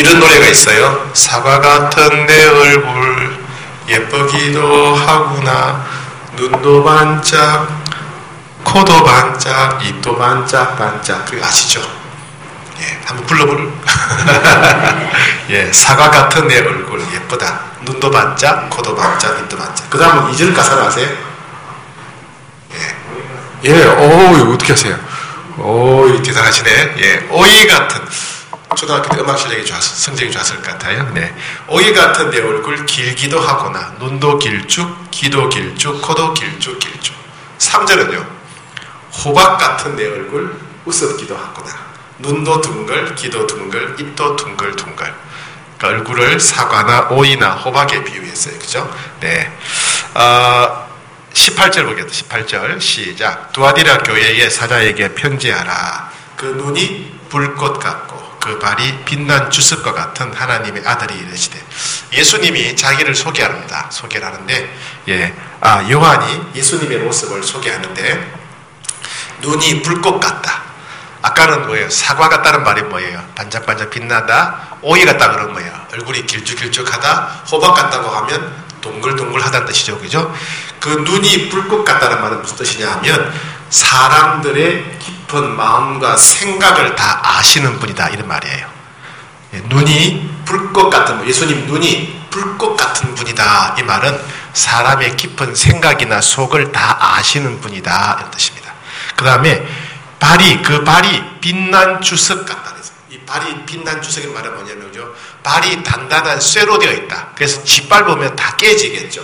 이런 노래가 있어요. 사과 같은 내 얼굴 예쁘기도 하구나. 눈도 반짝, 코도 반짝, 입도 반짝 반짝. 그거 아시죠? 예, 한번 불러볼. 예, 사과 같은 내 얼굴 예쁘다. 눈도 반짝, 코도 반짝, 입도 반짝. 그 다음은 2절 가사를 아세요? 예, 오, 어떻게 하세요? 오, 대단하시네. 예, 오이 같은. 초등학교 때 음악 실력이 좋았어, 성적이 좋았을 것 같아요. 네. 오이 같은 내 얼굴 길기도 하구나. 눈도 길쭉, 귀도 길쭉, 코도 길쭉, 길쭉. 3절은요. 호박 같은 내 얼굴 우습기도 하구나. 눈도 둥글, 귀도 둥글, 입도 둥글둥글. 그러니까 얼굴을 사과나 오이나 호박에 비유했어요. 그죠? 네. 18절 보겠습니다. 18절 시작. 두아디라 교회의 사자에게 편지하라. 그 눈이 불꽃 같고 그 발이 빛난 주석과 같은 하나님의 아들이 이르시되. 예수님이 자기를 소개합니다. 소개를 하는데, 예, 요한이 예수님의 모습을 소개하는데, 눈이 불꽃 같다. 아까는 뭐예요? 사과 같다는 말이 뭐예요? 반짝반짝 빛나다. 오이 같다 그러면 뭐예요? 얼굴이 길쭉길쭉하다. 호박 같다고 하면 동글동글하다는 뜻이죠. 그죠? 그 눈이 불꽃 같다는 말은 무슨 뜻이냐 하면 사람들의 깊은 마음과 생각을 다 아시는 분이다 이런 말이에요. 눈이 불꽃 같은, 예수님 눈이 불꽃 같은 분이다 이 말은 사람의 깊은 생각이나 속을 다 아시는 분이다 이런 뜻입니다. 그 다음에 그 발이 빛난 주석 같다. 이 발이 빛난 주석의 말은 뭐냐면 발이 단단한 쇠로 되어 있다. 그래서 짓밟으면 다 깨지겠죠.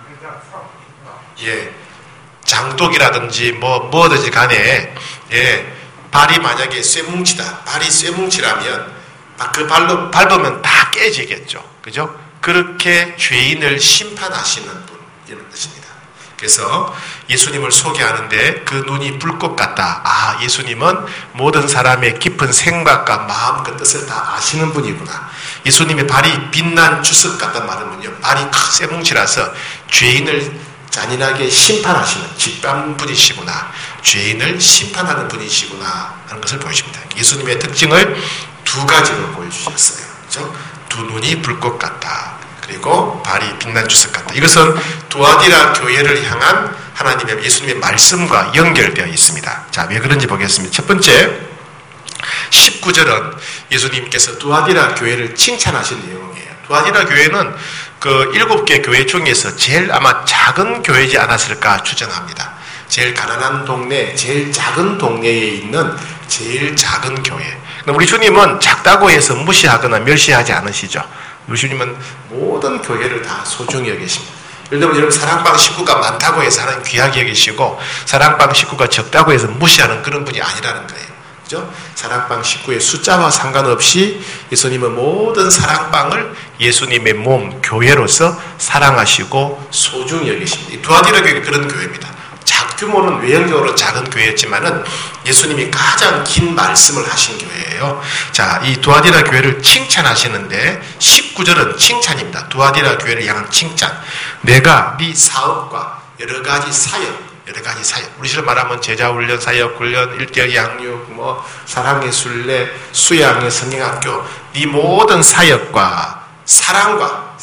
예, 장독이라든지 뭐든지 간에, 예, 발이 만약에 쇠뭉치다. 발이 쇠뭉치라면 그 발로 밟으면 다 깨지겠죠. 그죠? 그렇게 죄인을 심판하시는 분 이런 뜻입니다. 그래서 예수님을 소개하는데 그 눈이 불꽃 같다. 예수님은 모든 사람의 깊은 생각과 마음과 뜻을 다 아시는 분이구나. 예수님의 발이 빛난 주석 같단 말은요, 발이 쇠뭉치라서 죄인을 잔인하게 심판하시는 집단 분이시구나. 죄인을 심판하는 분이시구나 하는 것을 보여줍니다. 예수님의 특징을 두 가지로 보여주셨어요. 그렇죠? 두 눈이 불꽃 같다. 그리고 발이 빛난 주석 같다. 이것은 두아디라 교회를 향한 하나님의 예수님의 말씀과 연결되어 있습니다. 자, 왜 그런지 보겠습니다. 첫 번째, 19절은 예수님께서 두아디라 교회를 칭찬하신 내용이에요. 두아디라 교회는 그 7개 교회 중에서 제일 아마 작은 교회지 않았을까 추정합니다. 제일 가난한 동네, 제일 작은 동네에 있는 제일 작은 교회. 우리 주님은 작다고 해서 무시하거나 멸시하지 않으시죠. 우리 주님은 모든 교회를 다 소중히 여기십니다. 예를 들면 여러분 사랑방 식구가 많다고 해서 하나님 귀하게 여기시고 사랑방 식구가 적다고 해서 무시하는 그런 분이 아니라는 거예요. 그죠? 사랑방 식구의 숫자와 상관없이 예수님은 모든 사랑방을 예수님의 몸, 교회로서 사랑하시고 소중히 여기십니다. 이 두아디라 교회가 그런 교회입니다. 규모는 외형적으로 작은 교회였지만은 예수님이 가장 긴 말씀을 하신 교회예요. 자, 이 두아디라 교회를 칭찬하시는데 19절은 칭찬입니다. 두아디라 교회를 향한 칭찬. 내가 네 사업과 여러 가지 사역, 우리식으로 말하면 제자훈련, 사역훈련, 일대일 양육, 사랑의 순례, 수양의 성경학교, 네 모든 사역과 사랑과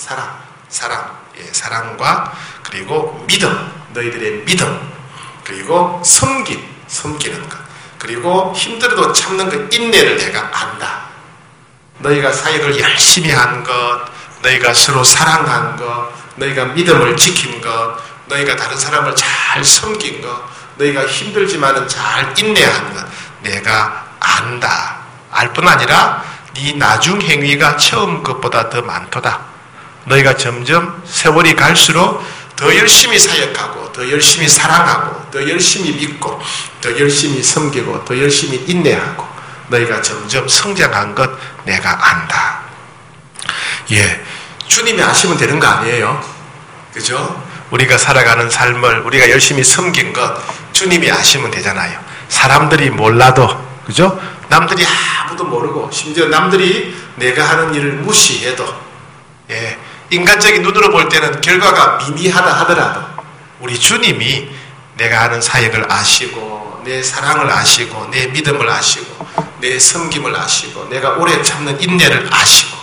그리고 믿음, 너희들의 믿음, 그리고 섬기는 것, 그리고 힘들어도 참는 그 인내를 내가 안다. 너희가 사역을 열심히 한 것, 너희가 서로 사랑한 것, 너희가 믿음을 지킨 것, 너희가 다른 사람을 잘 섬긴 것, 너희가 힘들지만은 잘 인내한 것, 내가 안다. 알 뿐 아니라 네 나중 행위가 처음 것보다 더 많도다. 너희가 점점 세월이 갈수록 더 열심히 사역하고, 더 열심히 사랑하고, 더 열심히 믿고, 더 열심히 섬기고, 더 열심히 인내하고, 너희가 점점 성장한 것 내가 안다. 예, 주님이 아시면 되는 거 아니에요? 그죠? 우리가 살아가는 삶을 우리가 열심히 섬긴 것 주님이 아시면 되잖아요. 사람들이 몰라도, 그죠? 남들이 아무도 모르고, 심지어 남들이 내가 하는 일을 무시해도, 예, 인간적인 눈으로 볼 때는 결과가 미미하다 하더라도 우리 주님이 내가 하는 사역을 아시고, 내 사랑을 아시고, 내 믿음을 아시고, 내 섬김을 아시고, 내가 오래 참는 인내를 아시고,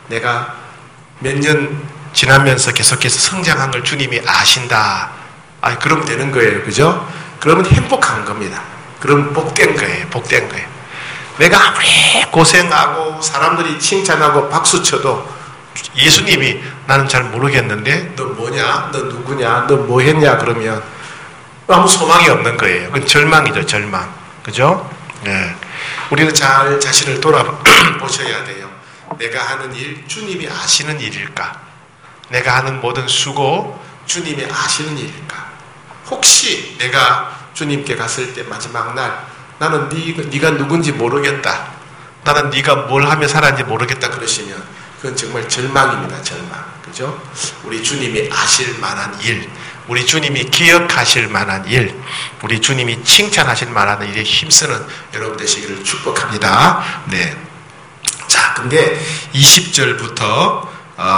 내가 몇 년 지나면서 계속해서 성장한 걸 주님이 아신다. 그러면 되는 거예요. 그죠? 그러면 행복한 겁니다. 그럼 복된 거예요. 복된 거예요. 내가 아무리 고생하고 사람들이 칭찬하고 박수 쳐도 예수님이 나는 잘 모르겠는데 너 뭐냐? 너 누구냐? 너 뭐 했냐? 그러면 아무 소망이 없는 거예요. 그건 절망이죠. 절망. 그죠? 네. 우리는 잘 자신을 돌아보셔야 돼요. 내가 하는 일 주님이 아시는 일일까? 내가 하는 모든 수고 주님이 아시는 일일까? 혹시 내가 주님께 갔을 때 마지막 날 나는 네가 누군지 모르겠다. 나는 네가 뭘 하며 살았는지 모르겠다 그러시면 그건 정말 절망입니다. 절망. 그죠? 우리 주님이 아실 만한 일, 우리 주님이 기억하실 만한 일, 우리 주님이 칭찬하실 만한 일에 힘쓰는 여러분 되시기를 축복합니다. 네. 자, 근데 20절부터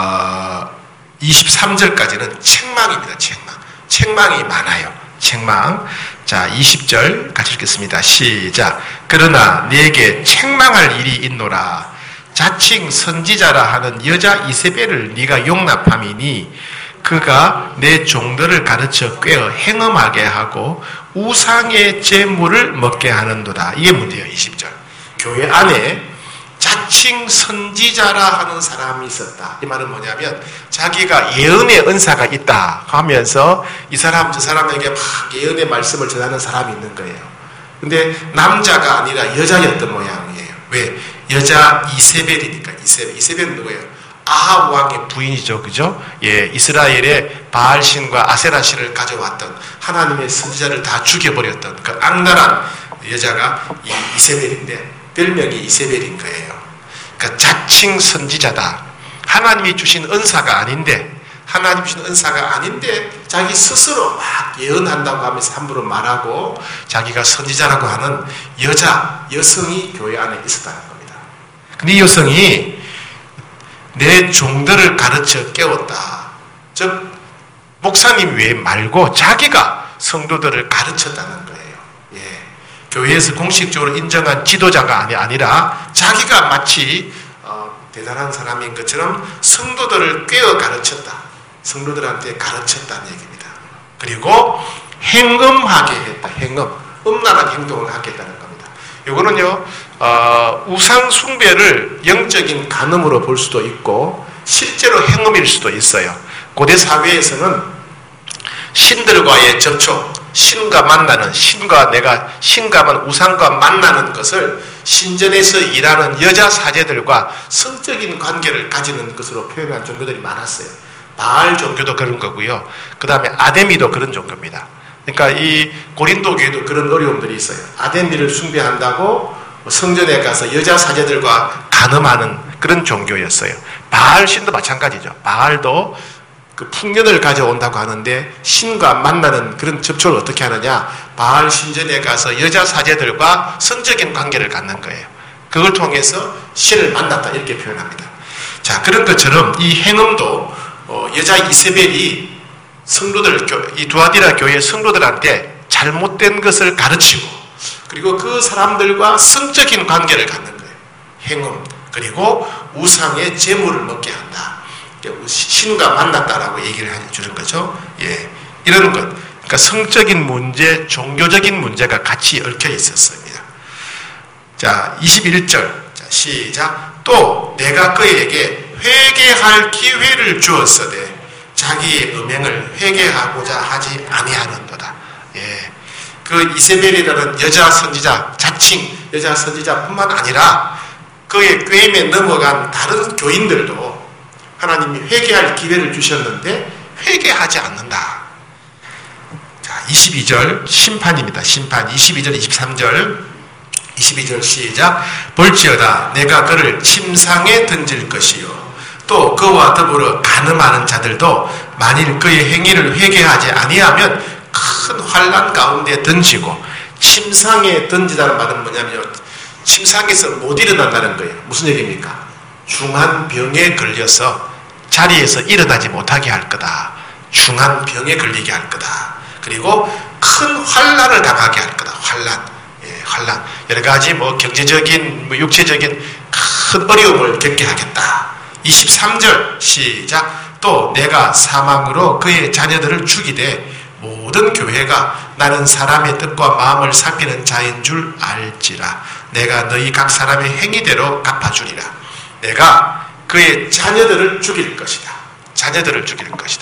23절까지는 책망입니다. 책망. 책망이 많아요. 책망. 자, 20절 같이 읽겠습니다. 시작. 그러나 네게 책망할 일이 있노라. 자칭 선지자라 하는 여자 이세벨을 네가 용납함이니 그가 내 종들을 가르쳐 꿰어 행음하게 하고 우상의 제물을 먹게 하는도다. 이게 문제예요. 20절. 교회 안에 자칭 선지자라 하는 사람이 있었다. 이 말은 뭐냐면 자기가 예언의 은사가 있다 하면서 이 사람 저 사람에게 막 예언의 말씀을 전하는 사람이 있는 거예요. 근데 남자가 아니라 여자였던 모양이에요. 왜? 여자 이세벨이니까. 이세벨은 누구예요? 아합 왕의 부인이죠. 그죠? 예, 이스라엘의 바알 신과 아세라 신을 가져왔던 하나님의 선지자를 다 죽여버렸던 그 악랄한 여자가 이세벨인데 별명이 이세벨인 거예요. 그러니까 자칭 선지자다. 하나님이 주신 은사가 아닌데 자기 스스로 막 예언한다고 하면서 함부로 말하고 자기가 선지자라고 하는 여성이 교회 안에 있었다는 겁니다. 근데 이 여성이 내 종들을 가르쳐 깨웠다. 즉 목사님 외에 말고 자기가 성도들을 가르쳤다는 거예요. 예. 교회에서 공식적으로 인정한 지도자가 아니라 자기가 마치 대단한 사람인 것처럼 성도들을 꿰어 가르쳤다. 성도들한테 가르쳤다는 얘기입니다. 그리고 행음하게 했다. 행음. 음란한 행동을 하게 했다는 겁니다. 이거는요, 우상 숭배를 영적인 간음으로 볼 수도 있고 실제로 행음일 수도 있어요. 고대 사회에서는 신들과의 접촉, 신과 만나는, 신감은 우상과 만나는 것을 신전에서 일하는 여자 사제들과 성적인 관계를 가지는 것으로 표현한 종교들이 많았어요. 바알 종교도 그런 거고요. 그 다음에 아데미도 그런 종교입니다. 그러니까 이 고린도 교회도 그런 어려움들이 있어요. 아데미를 숭배한다고 성전에 가서 여자 사제들과 간음하는 그런 종교였어요. 바알 신도 마찬가지죠. 바알도 그 풍년을 가져온다고 하는데 신과 만나는 그런 접촉을 어떻게 하느냐? 바알 신전에 가서 여자 사제들과 성적인 관계를 갖는 거예요. 그걸 통해서 신을 만났다 이렇게 표현합니다. 자, 그런 것처럼 이 행음도 여자 이세벨이 이 두아디라 교회 성도들한테 잘못된 것을 가르치고 그리고 그 사람들과 성적인 관계를 갖는 거예요. 행음. 그리고 우상의 제물을 먹게 한다. 신과 만났다라고 얘기를 해주는 거죠. 예. 이런 것. 그러니까 성적인 문제, 종교적인 문제가 같이 얽혀 있었습니다. 자, 21절. 자, 시작. 또 내가 그에게 회개할 기회를 주었으되 자기의 음행을 회개하고자 하지 아니하는도다. 예. 그 이세벨이라는 여자 선지자, 자칭 여자 선지자뿐만 아니라 그의 꾀임에 넘어간 다른 교인들도 하나님이 회개할 기회를 주셨는데 회개하지 않는다. 자, 22절 심판입니다. 심판. 22절, 23절. 22절 시작. 볼지어다 내가 그를 침상에 던질 것이요 또 그와 더불어 간음하는 자들도 만일 그의 행위를 회개하지 아니하면 큰 환난 가운데 던지고 침상에 던지다는 말은 뭐냐면요. 침상에서 못 일어난다는 거예요. 무슨 얘기입니까? 중한 병에 걸려서 자리에서 일어나지 못하게 할 거다. 중한 병에 걸리게 할 거다. 그리고 큰 환난을 당하게 할 거다. 환난. 예, 환난. 여러 가지 경제적인, 육체적인 큰 어려움을 겪게 하겠다. 23절 시작. 또 내가 사망으로 그의 자녀들을 죽이되 모든 교회가 나는 사람의 뜻과 마음을 살피는 자인 줄 알지라. 내가 너희 각 사람의 행위대로 갚아주리라. 내가 그의 자녀들을 죽일 것이다. 자녀들을 죽일 것이다.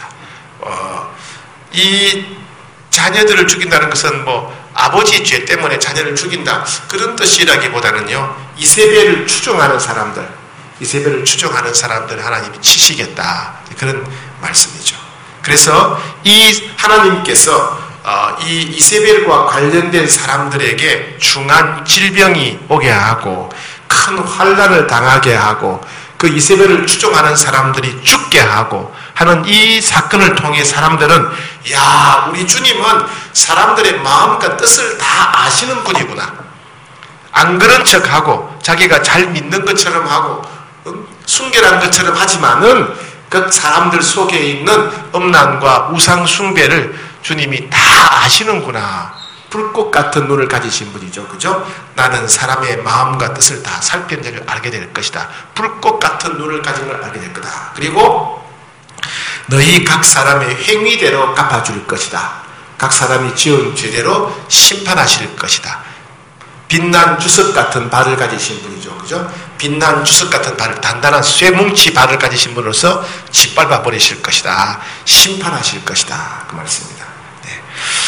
이 자녀들을 죽인다는 것은 뭐 아버지 죄 때문에 자녀를 죽인다 그런 뜻이라기보다는요, 이세벨을 추종하는 사람들, 이세벨을 추종하는 사람들 하나님이 치시겠다 그런 말씀이죠. 그래서 이 하나님께서 이 이세벨과 관련된 사람들에게 중한 질병이 오게 하고 큰 환난을 당하게 하고 그 이세벨을 추종하는 사람들이 죽게 하고 하는 이 사건을 통해 사람들은 야, 우리 주님은 사람들의 마음과 뜻을 다 아시는 분이구나. 안 그런 척하고 자기가 잘 믿는 것처럼 하고 순결한 것처럼 하지만은 그 사람들 속에 있는 음란과 우상 숭배를 주님이 다 아시는구나. 불꽃 같은 눈을 가지신 분이죠. 그죠? 나는 사람의 마음과 뜻을 다 살피는 자를 알게 될 것이다. 불꽃 같은 눈을 가진 걸 알게 될 거다. 그리고 너희 각 사람의 행위대로 갚아줄 것이다. 각 사람이 지은 죄대로 심판하실 것이다. 빛난 주석 같은 발을 가지신 분이죠. 그죠? 빛난 주석 같은 발을, 단단한 쇠뭉치 발을 가지신 분으로서 짓밟아 버리실 것이다. 심판하실 것이다. 그 말씀입니다. 네.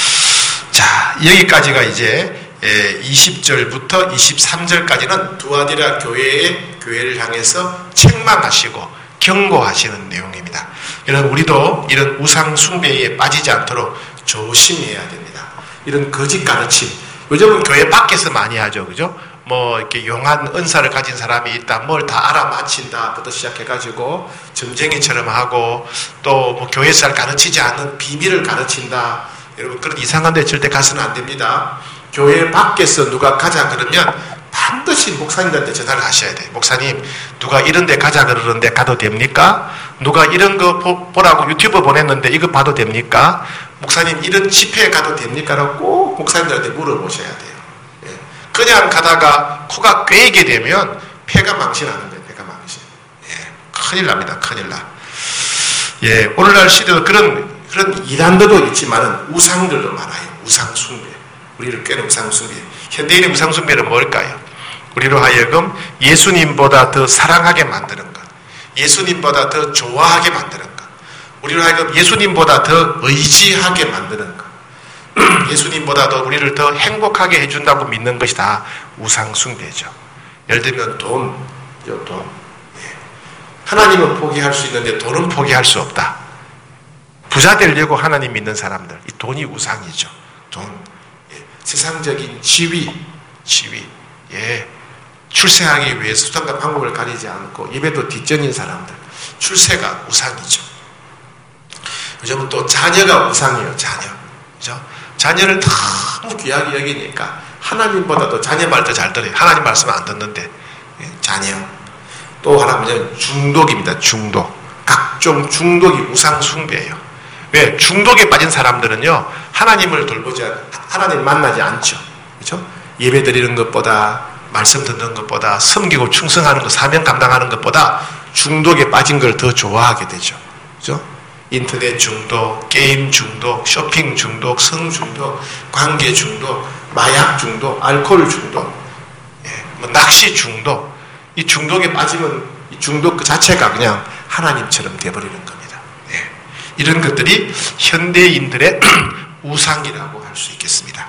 자, 여기까지가 이제 20절부터 23절까지는 두아디라 교회를 향해서 책망하시고 경고하시는 내용입니다. 여러분, 우리도 이런 우상 숭배에 빠지지 않도록 조심해야 됩니다. 이런 거짓 가르침, 요즘은 교회 밖에서 많이 하죠. 그죠? 뭐 이렇게 용한 은사를 가진 사람이 있다, 뭘 다 알아맞힌다부터 시작해가지고 점쟁이처럼 하고 또 뭐 교회에서 잘 가르치지 않는 비밀을 가르친다. 여러분, 그런 이상한 데 절대 가서는 안 됩니다. 교회 밖에서 누가 가자 그러면 반드시 목사님한테 전화를 하셔야 돼요. 목사님, 누가 이런 데 가자 그러는데 가도 됩니까? 누가 이런 거 보라고 유튜브 보냈는데 이거 봐도 됩니까? 목사님, 이런 집회에 가도 됩니까? 라고 꼭 목사님들한테 물어보셔야 돼요. 예. 그냥 가다가 코가 꿰이게 되면 폐가 망신하는 거예요. 폐가 망신. 예. 큰일 납니다. 큰일 나. 예. 오늘날 시대도 그런 이단들도 있지만은 우상들도 많아요. 우상 숭배. 우리를 꿰는 우상 숭배. 현대인의 우상 숭배는 뭘까요? 우리로 하여금 예수님보다 더 사랑하게 만드는 것, 예수님보다 더 좋아하게 만드는 것, 우리로 하여금 예수님보다 더 의지하게 만드는 것, 예수님보다 더 우리를 더 행복하게 해준다고 믿는 것이 다 우상 숭배죠. 예를 들면 돈. 예. 하나님은 포기할 수 있는데 돈은 포기할 수 없다. 부자 되려고 하나님 믿는 사람들, 이 돈이 우상이죠. 돈. 예. 세상적인 지위. 예. 출세하기 위해서 수단과 방법을 가리지 않고 예배도 뒷전인 사람들, 출세가 우상이죠. 요즘은 또 자녀가 우상이에요. 자녀. 그죠? 자녀를 너무 귀하게 여기니까 하나님보다도 자녀 말 더 잘 들어요. 하나님 말씀 안 듣는데. 예, 자녀. 또 하나는 중독입니다. 중독. 각종 중독이 우상 숭배예요. 왜? 중독에 빠진 사람들은요, 하나님을 돌보지 않고 하나님 만나지 않죠. 그죠? 예배 드리는 것보다, 말씀 듣는 것보다, 섬기고 충성하는 것, 사명 감당하는 것보다 중독에 빠진 걸 더 좋아하게 되죠. 그죠? 인터넷 중독, 게임 중독, 쇼핑 중독, 성 중독, 관계 중독, 마약 중독, 알코올 중독, 예, 뭐 낚시 중독. 이 중독에 빠지면 이 중독 그 자체가 그냥 하나님처럼 돼버리는 겁니다. 예. 이런 것들이 현대인들의 우상이라고 할 수 있겠습니다.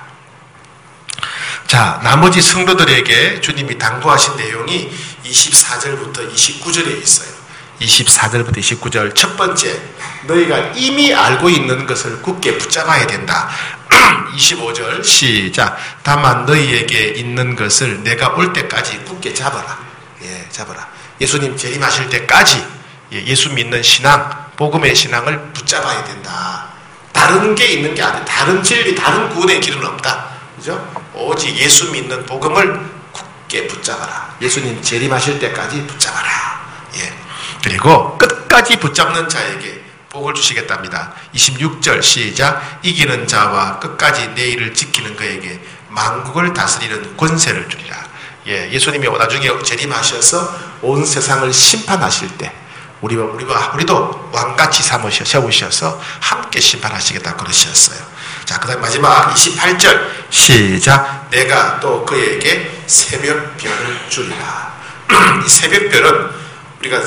자, 나머지 성도들에게 주님이 당부하신 내용이 24절부터 29절에 있어요. 24절부터 29절. 첫 번째, 너희가 이미 알고 있는 것을 굳게 붙잡아야 된다. 25절 시작. 다만 너희에게 있는 것을 내가 올 때까지 굳게 잡아라. 예, 잡아라. 예수님 재림하실 때까지 예수 믿는 신앙, 복음의 신앙을 붙잡아야 된다. 다른 게 있는 게 아니라 다른 진리, 다른 구원의 길은 없다. 그죠? 오직 예수 믿는 복음을 굳게 붙잡아라. 예수님 재림하실 때까지 붙잡아라. 예. 그리고 끝까지 붙잡는 자에게 복을 주시겠답니다. 26절 시작. 이기는 자와 끝까지 내 일을 지키는 그에게 만국을 다스리는 권세를 주리라. 예, 예수님이 나중에 재림하셔서 온 세상을 심판하실 때 우리도 왕같이 세우셔서 함께 심판하시겠다 그러셨어요. 자, 그 다음 마지막 28절 시작. 내가 또 그에게 새벽별을 주리라. 이 새벽별은 우리가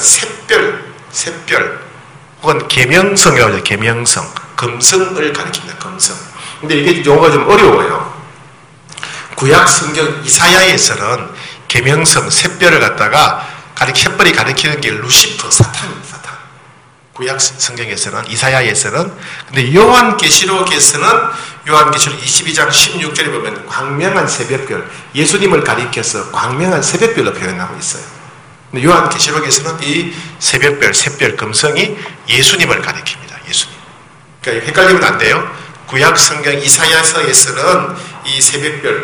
샛별 혹은 계명성이라고 하죠. 계명성, 금성을 가리킵니다. 금성. 근데 이게 용어가 좀 어려워요. 구약 성경 이사야에서는 계명성, 샛별을 갖다가 샛별이 가리키는 게 루시퍼, 사탄입니다. 사탄. 구약 성경에서는, 이사야에서는. 근데 요한계시록에서는 요한계시록 22장 16절에 보면 광명한 새벽별, 예수님을 가리켜서 광명한 새벽별로 표현하고 있어요. 근데 요한계시록에서는 이 새벽별, 샛별, 금성이 예수님을 가리킵니다. 예수님. 그러니까 헷갈리면 안 돼요. 구약 성경 이사야서에서는 이 새벽별,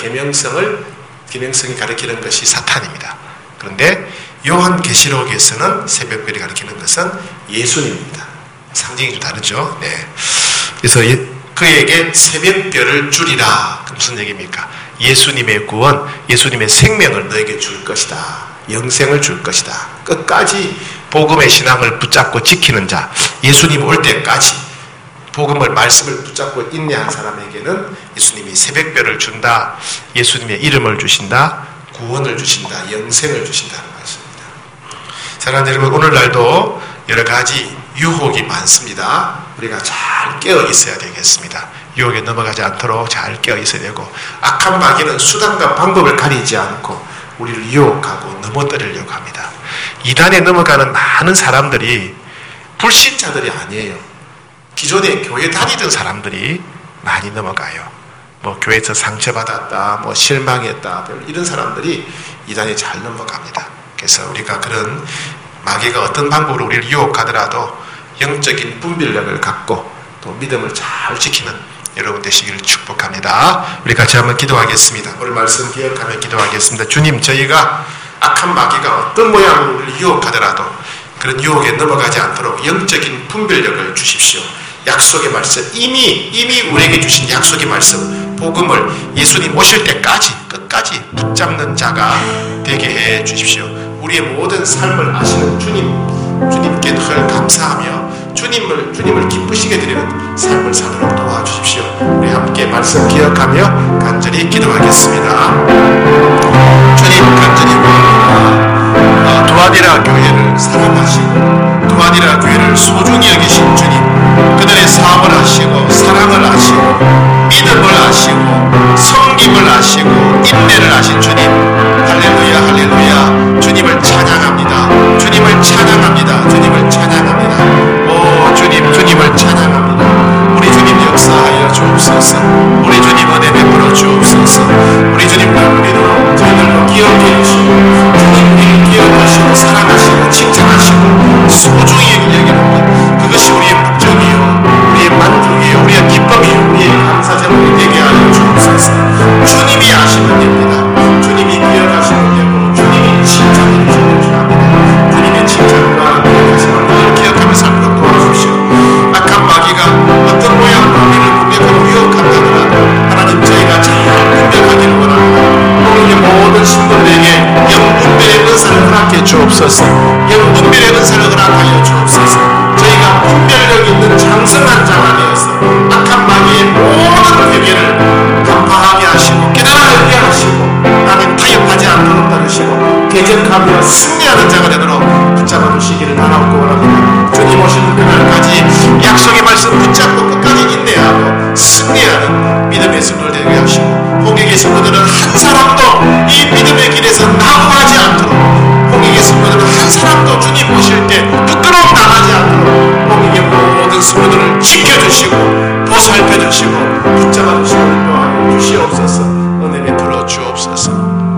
계명성이 가리키는 것이 사탄입니다. 그런데 요한계시록에서는 새벽별이 가리키는 것은 예수님입니다. 상징이 좀 다르죠. 네. 그래서 그에게 새벽별을 주리라. 무슨 얘기입니까? 예수님의 구원, 예수님의 생명을 너에게 줄 것이다. 영생을 줄 것이다. 끝까지 복음의 신앙을 붙잡고 지키는 자, 예수님 올 때까지 복음을, 말씀을 붙잡고 인내한 사람에게는 예수님이 새벽별을 준다. 예수님의 이름을 주신다. 구원을 주신다. 영생을 주신다는 말씀입니다. 사랑하는 여러분, 오늘날도 여러 가지 유혹이 많습니다. 우리가 잘 깨어 있어야 되겠습니다. 유혹에 넘어가지 않도록 잘 깨어 있어야 되고, 악한 마귀는 수단과 방법을 가리지 않고 우리를 유혹하고 넘어뜨리려고 합니다. 이단에 넘어가는 많은 사람들이 불신자들이 아니에요. 기존에 교회 다니던 사람들이 많이 넘어가요. 뭐 교회에서 상처받았다, 뭐 실망했다, 이런 사람들이 이단에 잘 넘어갑니다. 그래서 우리가 그런 마귀가 어떤 방법으로 우리를 유혹하더라도 영적인 분별력을 갖고 또 믿음을 잘 지키는 여러분 되시기를 축복합니다. 우리 같이 한번 기도하겠습니다. 오늘 말씀 기억하며 기도하겠습니다. 주님, 저희가 악한 마귀가 어떤 모양으로 우리를 유혹하더라도 그런 유혹에 넘어가지 않도록 영적인 분별력을 주십시오. 약속의 말씀, 이미 우리에게 주신 약속의 말씀, 복음을 예수님 오실 때까지 끝까지 붙잡는 자가 되게 해 주십시오. 우리의 모든 삶을 아시는 주님께 늘 감사하며 주님을 기쁘시게 드리는 삶을 살도록 도와주십시오. 우리 함께 말씀 기억하며 간절히 기도하겠습니다. 주님, 간절히 구합니다. 두아디라 교회를 사랑하시고 두아디라 교회를 소중히 여기신 주님, 그들의 사업을 아시고 사랑을 아시고 믿음을 아시고 섬김을 아시고 인내를 아신 주님, 할렐루야 할렐루야. 주님을 찬양합니다. 주님을 찬양합니다. 주님을 찬양합니다. 오 주님, 주님을 찬양합니다. 우리 주님 역사하여 주옵소서. 우리 주님 은혜 베풀어 주옵소서. 우리 주님 우리도 저희들도 기억해 주시고 주님 기억하시고 사랑하시고 칭찬하시고 소중히 여기는 것, 그것이 우리의 목적이요 우리의 만족이요 우리의 기쁨이요 우리의 감사제물이 되게 하여 주옵소서. 주님이 아시면 됩니다. 주님이 기억하시면 되고 주님이 칭찬해 주시면 합니다. 주님의 칭찬과 기억하시는 늘 기억하며 살도록 도와주십시오. 악한 마귀가 어떤 모양으로 우리를 공격하고 유혹한다더라도 하나님, 저희가 잘 분별하기를 원합니다. 오늘 모든 신분들에게 영분별의 은사를 허락해 주옵소서. 영분별의 은사를 허락하여 주옵소서. 저희가 분별력 있는 장성한 자가 되어서 악한 마귀의 모든 회개를 간파하게 하시고 깨달아내게 하시고 하나님 타협하지 않도록 따르시고 대적하며 승리하는 자가 되도록 붙잡아 주시기를 바라고 원합니다. 주님 오시는 그날까지 약속의 말씀 붙잡고 끝까지 인내하고 승리하는 믿음의 성도들 되게 하시고, 홍익의 성도들은 한 사람도 이 믿음의 길에서 낙오하지 않도록, 홍익의 성도들은 한 사람도 주님 오실 때 부끄러움 당하지 않도록 홍익의 모든 성도들을 지켜주시고 보살펴주시고 붙잡아 주시고 인도하여 주시옵소서. 은혜 베풀어 주옵소서.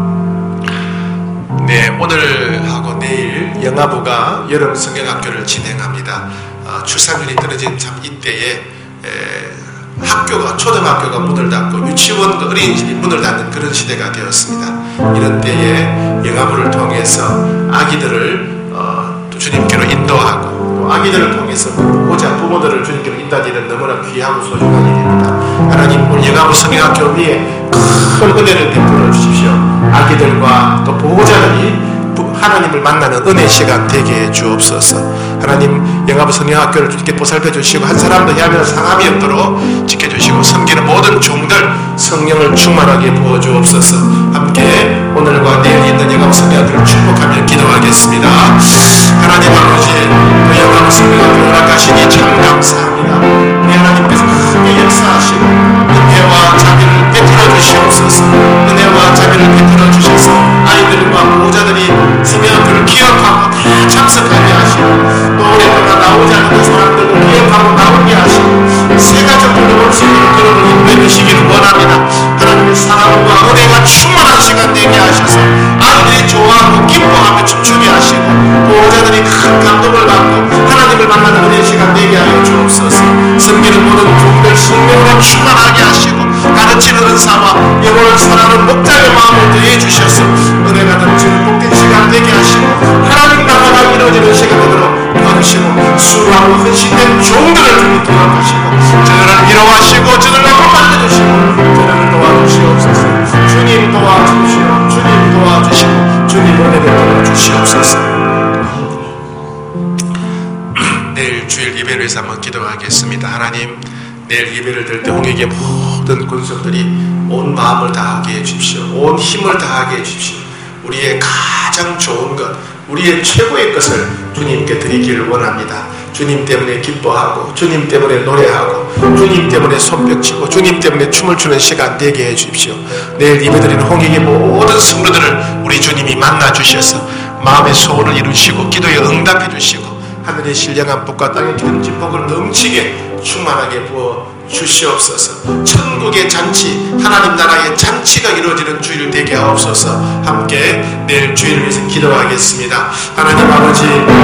네, 오늘하고 내일 영아부가 여름 성경학교를 진행합니다. 출산율이 떨어진 참 이때에 학교가, 초등학교가 문을 닫고 유치원도 어린이집이 문을 닫는 그런 시대가 되었습니다. 이런 때에 영아부를 통해서 아기들을 또 주님께로 인도하고 또 아기들을 통해서 보호자, 부모들을 주님께로 인도하기는 너무나 귀하고 소중한 일입니다. 하나님, 우리 영아부 성경학교 위에 큰 은혜를 베풀어 주십시오. 아기들과 또 보호자들이 하나님을 만나는 은혜 시간 되게 해 주옵소서. 하나님 영암 성령학교를 주님께 보살펴 주시고 한 사람도 야멸 상함이 없도록 지켜주시고 섬기는 모든 종들 성령을 충만하게 부어 주옵소서. 함께 오늘과 내일 있는 영암 성령학교를 축복하며 기도하겠습니다. 하나님 아버지, 그 영암 성령학교를 허락하시니 참 감사합니다. 우리 하나님께서 크게 역사하시고 은혜와 자비를 베풀어 주시옵소서. 은혜와 자비를 베풀어 주셔서 아이들과 보호자들이 성령학교를 기억하고 다 참석하게 하시고 또 오랫동안 나오지 않는 사람들도 기억하고 나오게 하시고 새 가족들도 올 수 있는 그런 인도해 주시기를 원합니다. 하나님의 사랑과 은혜가 충만한 시간 되게 하셔서 아이들이 좋아하고 기뻐하며 춤추게 하시고 보호자들이 큰 감동을 받고 하나님을 만나는 은혜 시간 되게 하여 주옵소서. 섬기는 모든 종들 성령으로 충만하게 하시고 가르치는 은사와 영혼을 사랑하는 목자의 마음을 더해 주셔서 은혜가 넘치는 복된 시간 되게 하시고 하나님 나라가 이루어지는 시간 되도록 도와주시고 수고하고 헌신된 종들을 주님 도와주시고 저들을 위로하시고 저들을 만져주시고 저들을 도와주시옵소서. 주님 도와주시고 주님 도와주시고 주님 은혜 베풀어 주시옵소서. 내일 주일 예배를 위해서 한번 기도하겠습니다. 하나님, 내일 예배를 드릴 때 홍익의 모든 군속들이 온 마음을 다하게 해주십시오. 온 힘을 다하게 해주십시오. 우리의 가장 좋은 것, 우리의 최고의 것을 주님께 드리기를 원합니다. 주님 때문에 기뻐하고 주님 때문에 노래하고 주님 때문에 손뼉치고 주님 때문에 춤을 추는 시간 되게 해주십시오. 내일 예배드리는 홍익의 모든 성도들을 우리 주님이 만나주셔서 마음의 소원을 이루시고 기도에 응답해 주시고 하늘의 신령한 복과 땅의 기름진 복을 넘치게 충만하게 부어 주시옵소서. 천국의 잔치, 하나님 나라의 잔치가 이루어지는 주일 되게 하옵소서. 함께 내일 주일을 위해서 기도하겠습니다. 하나님 아버지,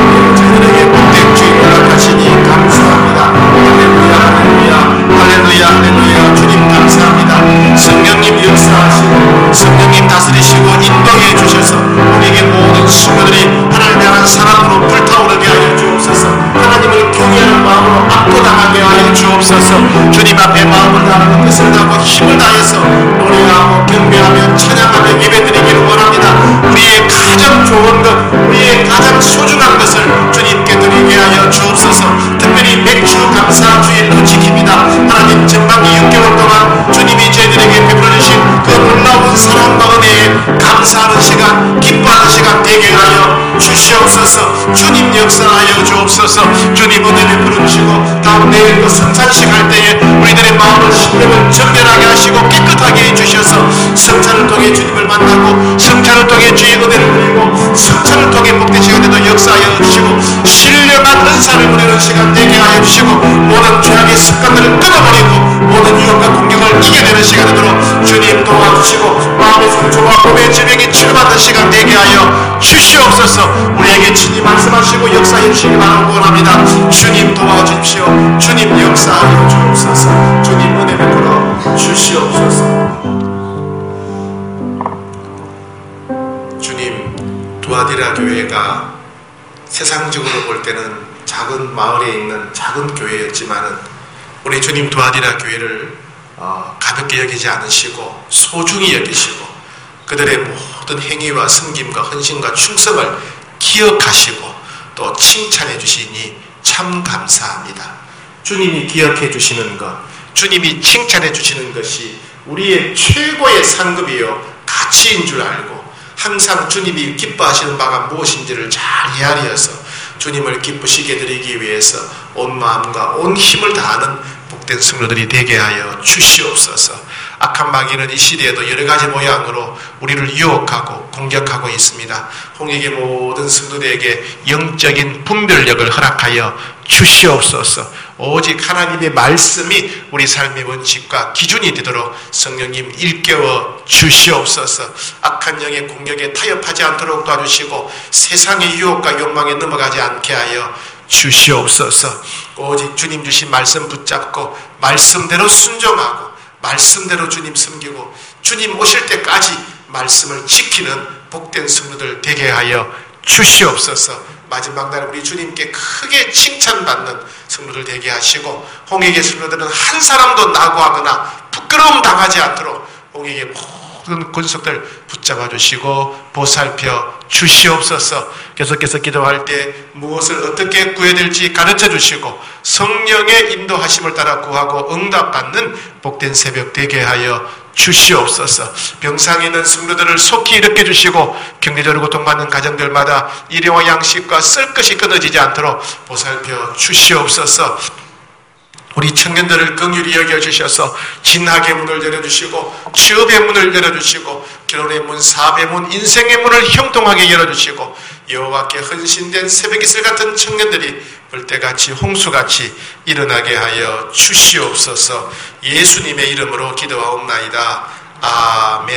자녀에게 복된 주일 허락하시니 감사합니다. 할렐루야 할렐루야 할렐루야 할렐루야. 주님 감사합니다. 성령님 역사하시고 성령님 다스리시고 인도해 주셔서 우리에게 모든 친구들이 하나님 향한 사랑으로 불타오르게 하여 주옵소서. 하나님을 경외하는 마음으로 압도당하게 하여 주옵소서. 주님 앞에 마음을 다하고 뜻을 다하고 힘을 다해서 노래하고 경배하며 찬양하며 예배드리기를 원합니다. 우리의 가장 좋은 것, 우리의 가장 소중한 것을 주님께 드리게 하여 주옵소서. 특별히 맥주 감사 주일로 지킵니다. 하나님 전반기 6개월 동안 주님이 저희들에게 베풀어 주신 그 놀라운 사랑과 은혜에 감사하는 시간, 기뻐하는 시간 되게 하여 주시옵소서. 주님 역사하여 주옵소서. 주님 은혜 베풀어 주시고 다음 내일 또 성찬식 할 때에 우리들의 마음을 심령을 정결하게 하시고 깨끗하게 해주셔서 성찬을 통해 주님을 만나고 성찬을 통해 주의 은혜를 누리고 성찬을 통해 복된 시간에도 역사하여 주시고 신령한 은사를 누리는 시간 되게 하여 주시고 모든 죄악의 습관들을 끊어버리고 모든 유혹과 공격을 이겨내는 시간이 되도록 주님 도와주시고 마음의 상처와 몸의 질병이 치료받는 시간 되게 하여 주시옵소서. 우리에게 친히 말씀하시고 역사해 주시기 바랍니다. 주님 도와주십시오. 주님 역사하여 주옵소서. 주님 은혜 베풀어 주시옵소서. 주님, 두아디라 교회가 세상적으로 볼 때는 작은 마을에 있는 작은 교회였지만은 우리 주님 두아디라 교회를 가볍게 여기지 않으시고 소중히 여기시고 그들의 모든 행위와 섬김과 헌신과 충성을 기억하시고 또 칭찬해 주시니 참 감사합니다. 주님이 기억해 주시는 것, 주님이 칭찬해 주시는 것이 우리의 최고의 상급이요 가치인 줄 알고 항상 주님이 기뻐하시는 바가 무엇인지를 잘 헤아려서 주님을 기쁘시게 드리기 위해서 온 마음과 온 힘을 다하는 복된 성도들이 되게 하여 주시옵소서. 악한 마귀는 이 시대에도 여러 가지 모양으로 우리를 유혹하고 공격하고 있습니다. 홍익의 모든 성도들에게 영적인 분별력을 허락하여 주시옵소서. 오직 하나님의 말씀이 우리 삶의 원칙과 기준이 되도록 성령님 일깨워 주시옵소서. 악한 영의 공격에 타협하지 않도록 도와주시고 세상의 유혹과 욕망에 넘어가지 않게 하여 주시옵소서. 오직 주님 주신 말씀 붙잡고 말씀대로 순종하고 말씀대로 주님 섬기고 주님 오실 때까지 말씀을 지키는 복된 성도들 되게 하여 주시옵소서. 마지막 날 우리 주님께 크게 칭찬받는 성도들 되게 하시고 홍익의 성도들은 한 사람도 낙오하거나 부끄러움 당하지 않도록 홍익의 모든 권속들 붙잡아 주시고 보살펴 주시옵소서. 계속해서 기도할 때 무엇을 어떻게 구해야 될지 가르쳐 주시고 성령의 인도하심을 따라 구하고 응답받는 복된 새벽 되게 하여 주시옵소서. 병상에 있는 성도들을 속히 일으켜 주시고 경제적으로 고통받는 가정들마다 일용할 양식과 쓸 것이 끊어지지 않도록 보살펴 주시옵소서. 우리 청년들을 긍휼히 여겨주셔서 진학의 문을 열어주시고 취업의 문을 열어주시고 결혼의 문, 사업의 문, 인생의 문을 형통하게 열어주시고 여호와께 헌신된 새벽이슬 같은 청년들이 벌떼같이 홍수같이 일어나게 하여 주시옵소서. 예수님의 이름으로 기도하옵나이다. 아멘.